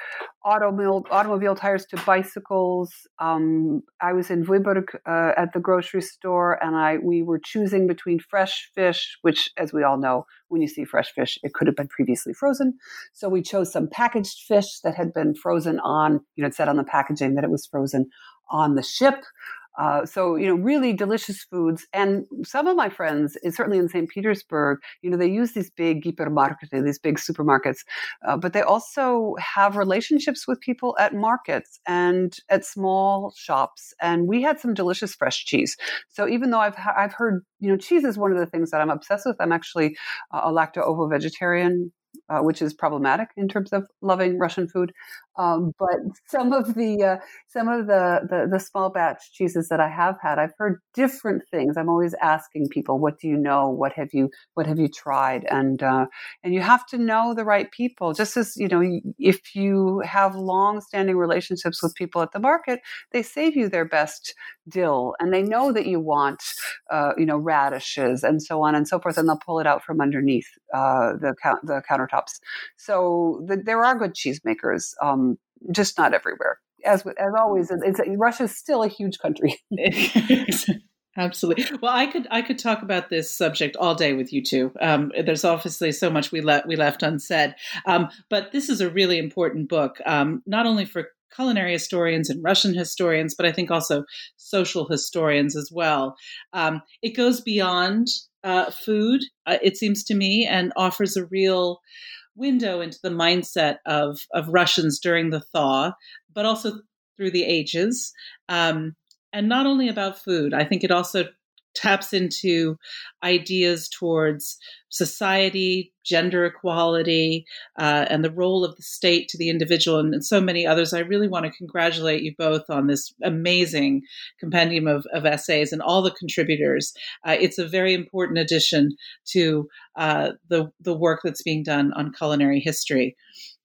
automobile, automobile tires to bicycles. Um, I was in Viborg uh, at the grocery store, and I we were choosing between fresh fish, which, as we all know, when you see fresh fish, it could have been previously frozen. So we chose some packaged fish that had been frozen on, you know, it said on the packaging that it was frozen on the ship. Uh, so, you know, really delicious foods. And some of my friends, certainly in Saint Petersburg, you know, they use these big hypermarkets, these big supermarkets, uh, but they also have relationships with people at markets and at small shops. And we had some delicious fresh cheese. So even though I've I've heard, you know, cheese is one of the things that I'm obsessed with. I'm actually a lacto-ovo vegetarian, Uh, which is problematic in terms of loving Russian food. Um, but some of the uh, some of the, the the small batch cheeses that I have had, I've heard different things. I'm always asking people, "What do you know? What have you What have you tried?" And uh, and you have to know the right people. Just as you know, if you have long-standing relationships with people at the market, they save you their best dill, and they know that you want uh, you know radishes and so on and so forth, and they'll pull it out from underneath uh, the the countertops. So the, there are good cheesemakers, um, just not everywhere. As as always, it's, Russia is still a huge country. Absolutely. Well, I could I could talk about this subject all day with you two. Um, there's obviously so much we let we left unsaid, um, but this is a really important book, um, not only for culinary historians and Russian historians, but I think also social historians as well. Um, it goes beyond uh, food, uh, it seems to me, and offers a real window into the mindset of of Russians during the thaw, but also through the ages. Um, and not only about food, I think it also taps into ideas towards society, gender equality, uh, and the role of the state to the individual, and, and so many others. I really want to congratulate you both on this amazing compendium of, of essays and all the contributors. Uh, it's a very important addition to uh, the the work that's being done on culinary history.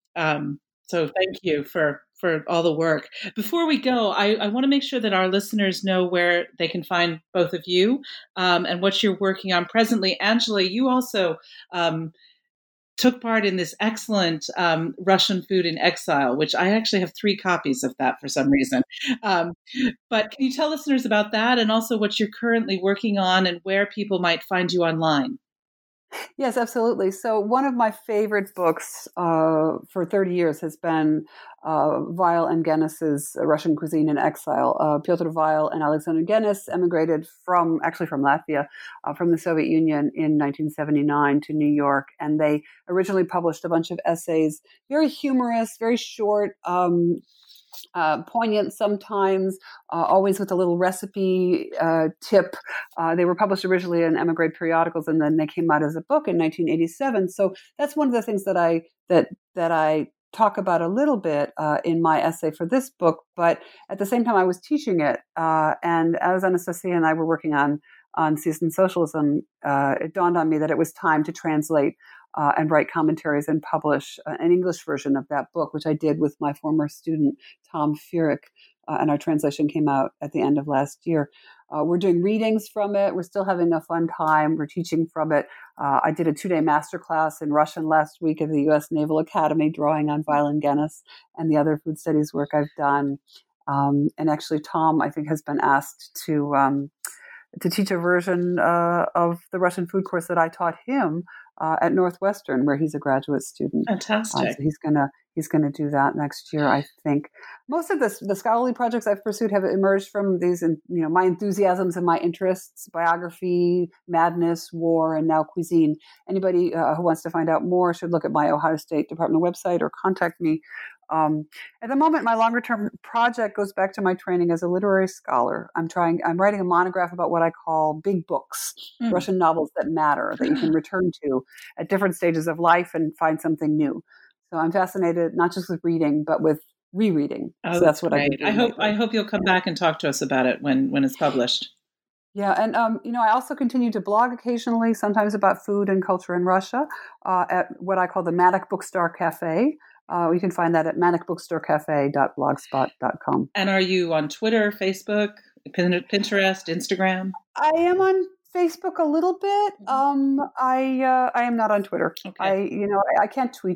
Um, so thank you for for all the work. Before we go, I, I want to make sure that our listeners know where they can find both of you um, and what you're working on presently. Angela, you also um, took part in this excellent um, Russian Food in Exile, which I actually have three copies of that for some reason. Um, but can you tell listeners about that and also what you're currently working on and where people might find you online? Yes, absolutely. So one of my favorite books uh, for thirty years has been uh, Weil and Guinness's Russian Cuisine in Exile. Uh, Pyotr Weil and Alexander Guinness emigrated from, actually from Latvia, uh, from the Soviet Union in nineteen seventy-nine to New York. And they originally published a bunch of essays, very humorous, very short, um, Uh, poignant sometimes, uh, always with a little recipe uh, tip. Uh, they were published originally in emigre periodicals, and then they came out as a book in nineteen eighty-seven. So that's one of the things that I that that I talk about a little bit uh, in my essay for this book. But at the same time, I was teaching it, uh, and as Anastasia and I were working on on seasoned socialism, uh, it dawned on me that it was time to translate Uh, and write commentaries and publish uh, an English version of that book, which I did with my former student, Tom Furyk, uh, and our translation came out at the end of last year. Uh, we're doing readings from it. We're still having a fun time. We're teaching from it. Uh, I did a two-day masterclass in Russian last week at the U S Naval Academy, drawing on Weil and Guinness and the other food studies work I've done. Um, and actually, Tom, I think, has been asked to um, to teach a version uh, of the Russian food course that I taught him Uh, at Northwestern, where he's a graduate student. Fantastic. Uh, so he's gonna he's gonna do that next year, I think. Most of the the scholarly projects I've pursued have emerged from these, you know, my enthusiasms and my interests: biography, madness, war, and now cuisine. Anybody uh, who wants to find out more should look at my Ohio State Department website or contact me. Um, at the moment, my longer term project goes back to my training as a literary scholar. I'm trying, I'm writing a monograph about what I call big books, mm. Russian novels that matter, that you can return to at different stages of life and find something new. So I'm fascinated, not just with reading, but with rereading. Oh, so that's what great. I I hope, lately. I hope you'll come back and talk to us about it when, when it's published. Yeah, and um, you know, I also continue to blog occasionally, sometimes about food and culture in Russia, uh, at what I call the Manic Bookstore Cafe. Uh, you can find that at manic bookstore cafe dot blogspot dot com. And are you on Twitter, Facebook, Pinterest, Instagram? I am on Facebook a little bit. Um, I uh, I am not on Twitter. Okay. I you know I, I can't tweet.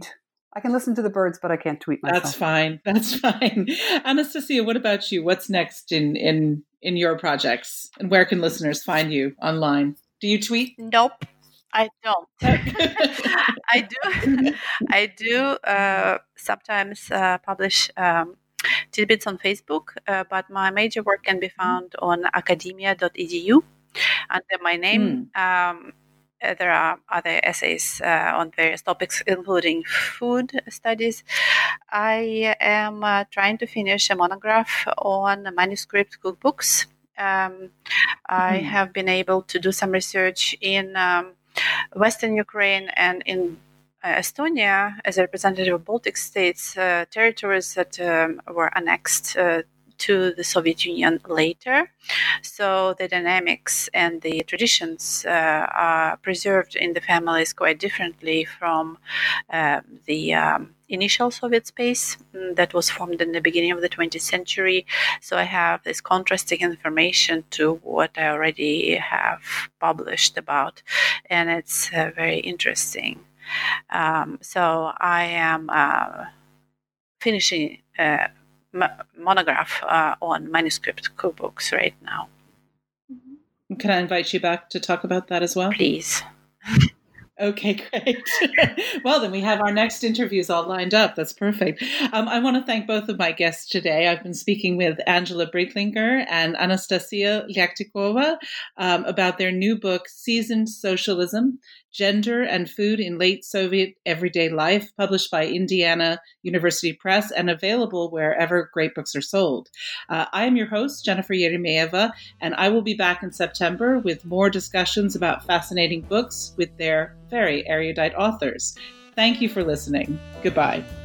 I can listen to the birds, but I can't tweet myself. That's fine. That's fine. Anastasia, what about you? What's next in, in, in your projects? And where can listeners find you online? Do you tweet? Nope, I don't. I do. I do uh, sometimes uh, publish um, tidbits on Facebook, uh, but my major work can be found on academia dot e d u under my name. Mm. Um, Uh, there are other essays uh, on various topics, including food studies. I am uh, trying to finish a monograph on manuscript cookbooks. Um, I mm. have been able to do some research in um, Western Ukraine and in uh, Estonia as a representative of Baltic states, uh, territories that um, were annexed uh, to the Soviet Union later. So the dynamics and the traditions uh, are preserved in the families quite differently from uh, the um, initial Soviet space that was formed in the beginning of the twentieth century. So I have this contrasting information to what I already have published about, and it's uh, very interesting. Um, so I am uh, finishing uh, monograph uh, on manuscript cookbooks right now. Can I invite you back to talk about that as well? Please. Okay, great. Well, then we have our next interviews all lined up. That's perfect. Um, I want to thank both of my guests today. I've been speaking with Angela Breitlinger and Anastasia Lyaktikova um, about their new book, Seasoned Socialism, Gender and Food in Late Soviet Everyday Life, published by Indiana University Press and available wherever great books are sold. Uh, I am your host, Jennifer Yeremeyeva, and I will be back in September with more discussions about fascinating books with their very erudite authors. Thank you for listening. Goodbye.